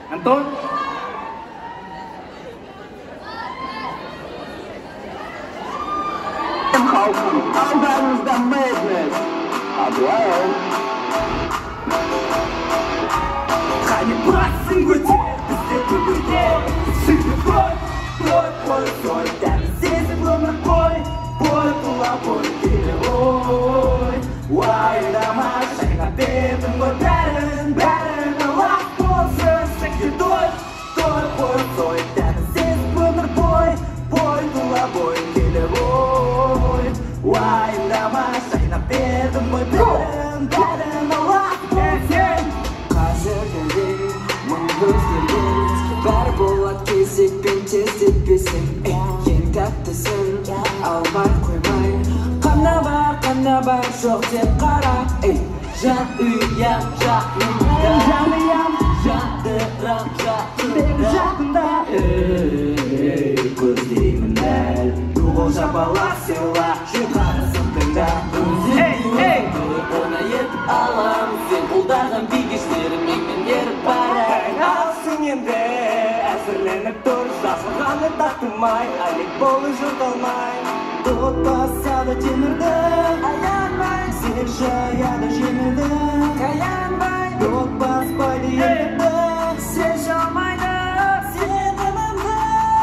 Антон? Алдамызда madness. Абуау. Қане басын көтер, бізде бүгінде Сүйді той дәмі сезім өмір бой тұла бой келе ой уайымдама жайнап бердім ғой бәрін алақ болсын сізге той дәмі сезім өмір бой тұла бой келе ой уайымдама жайнап бердім ғой бәрін алақ болсын қазіргідей мың өзгермес бәрі болады кезекпен тездетпесең ең тәттісін алмай қоймай қамна бар жоқ деп қара жан ұям жақында жаныям жадырам жақында көздеймін дәл дуғыл жапалақ сыйла жұқарысын тыңда оңай етіп алам сен қолдаған бикештерімен мен еріп барайын алсың енді әзірленіп тұр жасырғаны тақтымай әлек болы жұрталмай от басады темірді аянбай сен жаяды жеңілді аянбай от баспайды ерлікті сен жалмайды сенімімді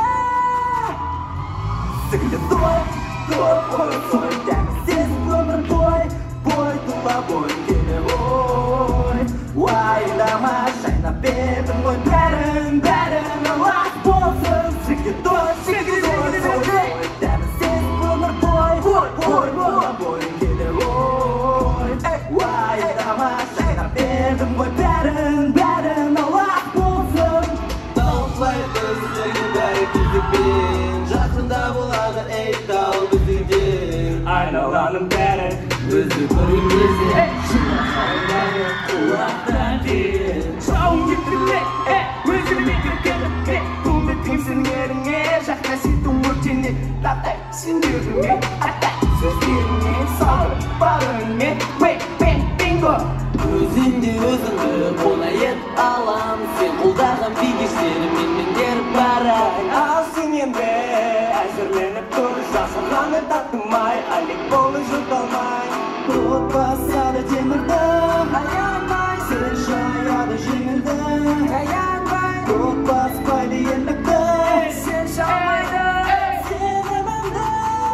сіңді той дәмі сезім өмір бой тұла бой келе ой уайымдама жайнап бердім ғой бәрін алақ болсын сізге той дәмі сезім өмір бой тұла бой келе ой уайымдама жайнап бердім ғой бәрін алақ болсын талқылай біздің бәрі кезекпен жақында болады ей тал біздің айналаның бәрі өзі көрген кезде шынашалдары құлақтан кейін жауын кетірме өзіме кіргенімге бұлды кімсің еріңе жаққа сүйдің өртене таптай сендеріңе аттай сөздеріңе салып барыңе бинго өзіңді оңай етіп алам сен қолдаған бикештерімен мен еріп барайын алсың енді әзірленіп тұр жасырғаны тақтымай әлек болы жұталмай от басады темірді аянбай сен жаяды жеңілді аянбай от баспайды ерлікті сен жалмайды сенімімді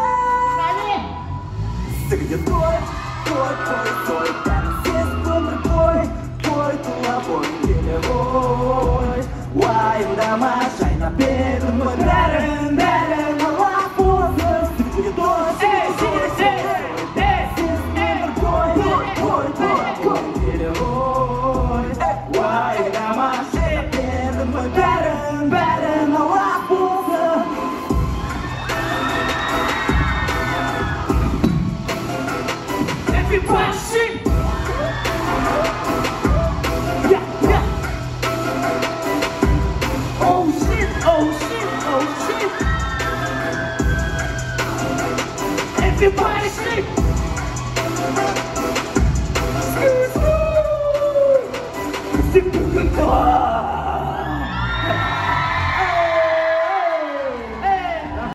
сізге той дәмі сезім өмір бой тұла бой келе ой уайымдама жайнап бердім ғой бәрін алақ болсын сізге той келе ой уайымдама жайнап бердім ғой бәрін алақ болсын Everybody sing! Oh shit! Everybody sing! Sing!